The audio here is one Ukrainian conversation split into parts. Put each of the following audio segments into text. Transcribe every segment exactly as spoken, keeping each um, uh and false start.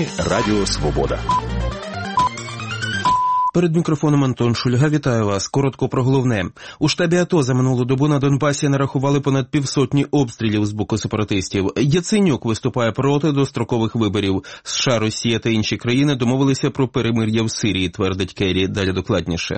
Новини Радіо Свобода. Перед мікрофоном Антон Шульга. Вітаю вас. Коротко про головне. У штабі АТО за минулу добу на Донбасі нарахували понад півсотні обстрілів з боку сепаратистів. Яценюк виступає проти дострокових виборів. США, Росія та інші країни домовилися про перемир'я в Сирії, твердить Керрі. Далі докладніше.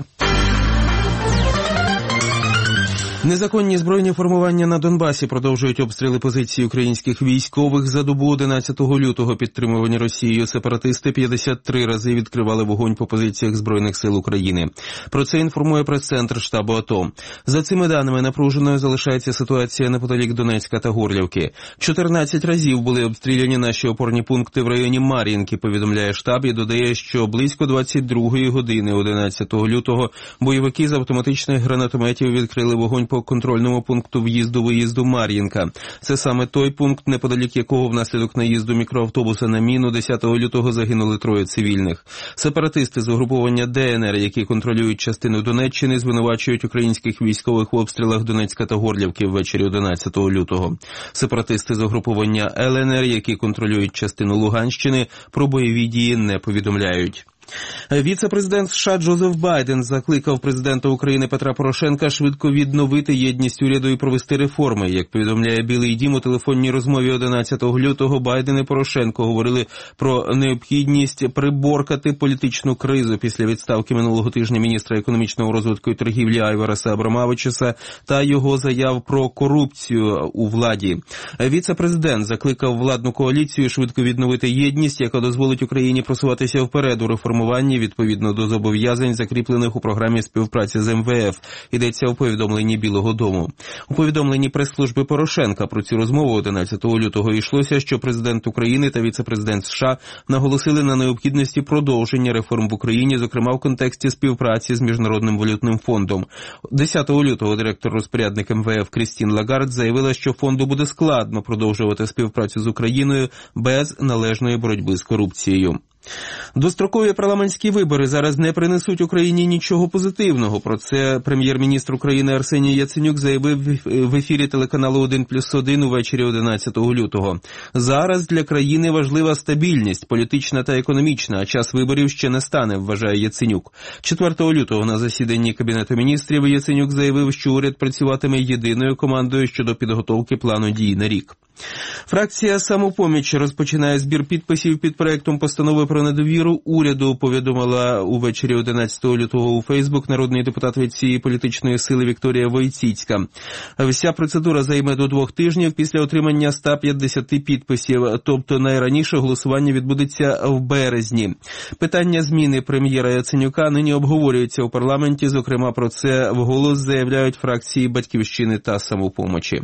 Незаконні збройні формування на Донбасі продовжують обстріли позицій українських військових. За добу одинадцятого лютого підтримувані Росією сепаратисти п'ятдесят три рази відкривали вогонь по позиціях Збройних сил України. Про це інформує прес-центр штабу АТО. За цими даними, напруженою залишається ситуація неподалік Донецька та Горлівки. чотирнадцять разів були обстріляні наші опорні пункти в районі Мар'їнки, повідомляє штаб, і додає, що близько двадцять другої години одинадцятого лютого бойовики з автоматичних гранатометів відкрили вогонь по контрольному пункту в'їзду-виїзду Мар'їнка. Це саме той пункт, неподалік якого внаслідок наїзду мікроавтобуса на міну десятого лютого загинули троє цивільних. Сепаратисти з угруповання ДНР, які контролюють частину Донеччини, звинувачують українських військових в обстрілах Донецька та Горлівки ввечері одинадцятого лютого. Сепаратисти з угруповання ЛНР, які контролюють частину Луганщини, про бойові дії не повідомляють. Віце-президент США Джозеф Байден закликав президента України Петра Порошенка швидко відновити єдність уряду і провести реформи. Як повідомляє Білий дім, у телефонній розмові одинадцятого лютого Байден і Порошенко говорили про необхідність приборкати політичну кризу після відставки минулого тижня міністра економічного розвитку і торгівлі Айвараса Абрамавичуса та його заяв про корупцію у владі. Віце-президент закликав владну коаліцію швидко відновити єдність, яка дозволить Україні просуватися вперед у реформуванні відповідно до зобов'язань, закріплених у програмі співпраці з ем ве еф, йдеться у повідомленні Білого дому. У повідомленні прес-служби Порошенка про цю розмову одинадцятого лютого йшлося, що президент України та віце-президент США наголосили на необхідності продовження реформ в Україні, зокрема в контексті співпраці з Міжнародним валютним фондом. десятого лютого директор-розпорядник ем ве еф Крістін Лагард заявила, що фонду буде складно продовжувати співпрацю з Україною без належної боротьби з корупцією. Дострокові парламентські вибори зараз не принесуть Україні нічого позитивного. Про це прем'єр-міністр України Арсеній Яценюк заявив в ефірі телеканалу один плюс один увечері одинадцятого лютого. Зараз для країни важлива стабільність, політична та економічна, а час виборів ще не стане, вважає Яценюк. четвертого лютого на засіданні Кабінету міністрів Яценюк заявив, що уряд працюватиме єдиною командою щодо підготовки плану дій на рік. Фракція «Самопоміч» розпочинає збір підписів під проектом постанови про недовіру уряду, повідомила увечері одинадцятого лютого у Фейсбук народний депутат від цієї політичної сили Вікторія Войціцька. Вся процедура займе до двох тижнів після отримання ста п'ятдесяти підписів, тобто найраніше голосування відбудеться в березні. Питання зміни прем'єра Яценюка нині обговорюється у парламенті, зокрема про це вголос заявляють фракції «Батьківщини» та «Самопомочі».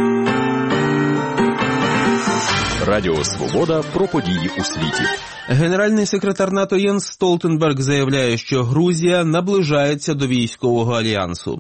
Радіо Свобода про події у світі. Генеральний секретар НАТО Єнс Столтенберг заявляє, що Грузія наближається до військового альянсу.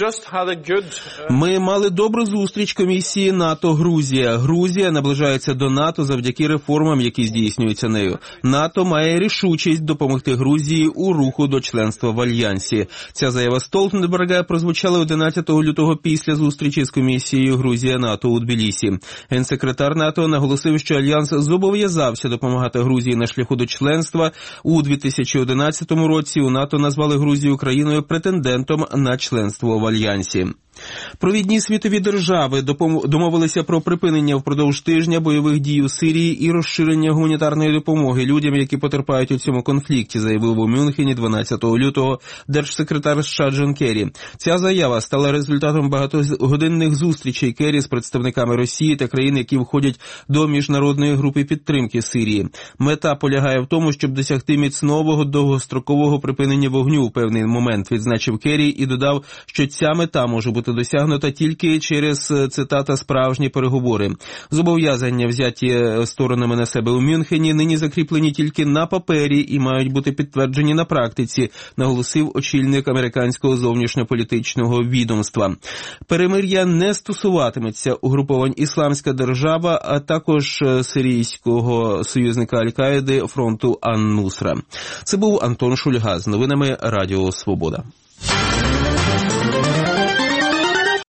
Ми мали добру зустріч комісії НАТО-Грузія. Грузія наближається до НАТО завдяки реформам, які здійснюються нею. НАТО має рішучість допомогти Грузії у руху до членства в альянсі. Ця заява Столтенберга прозвучала одинадцятого лютого після зустрічі з комісією Грузія-НАТО у Тбілісі. Генсекретар НАТО наголосив, що альянс зобов'язався допомагати Грузії на шляху до членства. У дві тисячі одинадцятому році у НАТО назвали Грузію країною претендентом на членство в альянсі. Провідні світові держави домовилися про припинення впродовж тижня бойових дій у Сирії і розширення гуманітарної допомоги людям, які потерпають у цьому конфлікті, заявив у Мюнхені дванадцятого лютого держсекретар США Джон Керрі. Ця заява стала результатом багатогодинних зустрічей Керрі з представниками Росії та країн, які входять до міжнародної групи підтримки Сирії. Мета полягає в тому, щоб досягти міцного довгострокового припинення вогню у певний момент, відзначив Керрі і додав, що ця мета може бути досягнута тільки через, цитата, справжні переговори. Зобов'язання, взяті сторонами на себе у Мюнхені, нині закріплені тільки на папері і мають бути підтверджені на практиці, наголосив очільник американського зовнішньополітичного відомства. Перемир'я не стосуватиметься угруповань «Ісламська держава», а також сирійського союзника Аль-Каїди фронту Ан-Нусра. Це був Антон Шульга з новинами Радіо Свобода.